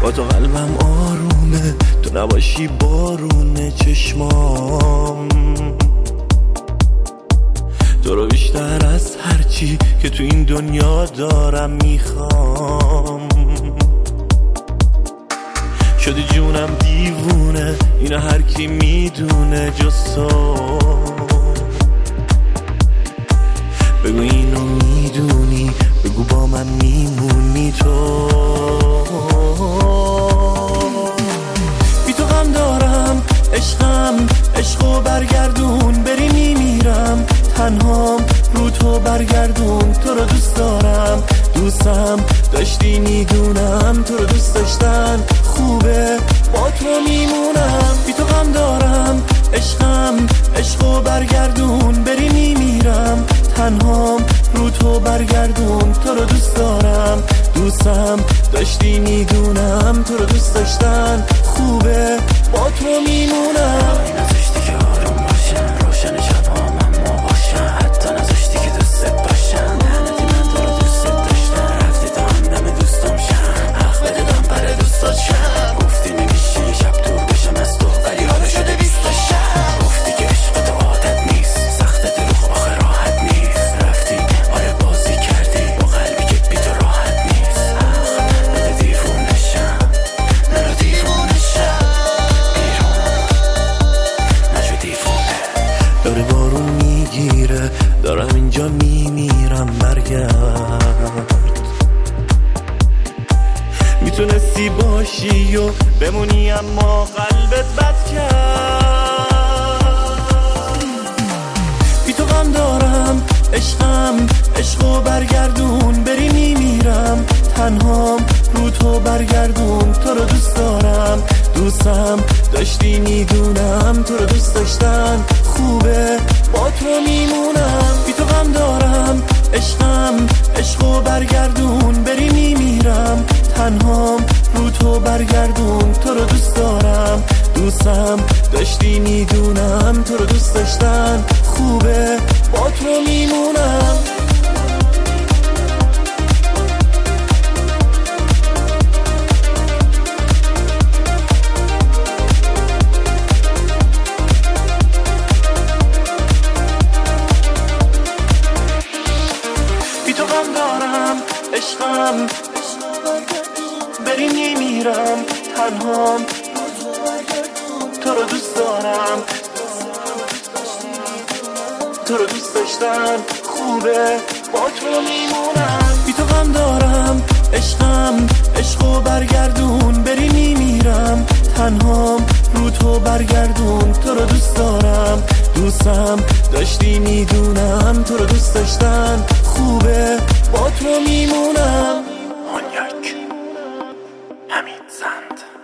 با تو قلبم آرومه، تو نباشی بارونه چشمام. تو رو بیشتر از هرچی که تو این دنیا دارم میخوام. شدی جونم دیوونه، اینو هر کی میدونه جز تو. بگو اینو میدونی، بگو با من میمونی تو. بی تو غم دارم عشقم، عشقو برگردون، بری میمیرم تنهام رو تو برگردون. تو رو دوست دارم، دوستم داشتی میدونم، تو رو دوست داشتن خوبه، با تو میمونم. بی تو غم دارم عشقم، عشقو برگردون، بری میمیرم تنهام رو تو برگردون. تو رو دوست دارم، دوستم داشتی میدونم، تو رو دوست داشتن خوبه، با تو میمونم. نذاشتی که آروم باشم، روشن شبام اما باشم، حتی نذاشتی که دوست باشم. لعنتی من تو رو دوست داشتم، رفتی تا همدم دوستم شم، حق بده دم پر دوستات شم. گفتی نمیشه شب دور بشم از تو، ولی حالا شده 20 شب. گفتی که عشق تو عادت نیست، سخت دروغ آخه راحت نیست. رفتی آره بازی کردی با قلبی که بی تو راحت نیست. حق بده دیوونه شم، نرو دیوونه شم، بیرون نشو دیوونه. داره بارون میگیره، دارم اینجا میمیرم، برگرد. میتونستی باشی و بمونی اما قلبت بد کرد. بی تو غم دارم عشقم، عشقو برگردون، بری میمیرم تنهام رو تو برگردون. تو رو دوست دارم، دوستم داشتی میدونم، تو رو دوست داشتن خوبه، با تو میمونم. بی تو غم دارم عشقم، عشقو برگردون، بری میمیرم تنهام رو تو برگردون. تو رو دوست دارم، دوستم داشتی میدونم، تو رو دوست داشتن خوبه، با تو میمونم. بی تو غم دارم عشقم، بری میمیرم تنهام، تو رو دوست دارم، تو رو دوست داشتن خوبه، با تو میمونم. بی تو غم دارم عشقم، عشقو برگردون، بری میمیرم تنهام رو تو برگردون. تو رو دوست دارم، دوستم داشتی میدونم، تو رو دوست داشتن خوبه، با تو میمونم. هونیاک حمید زند.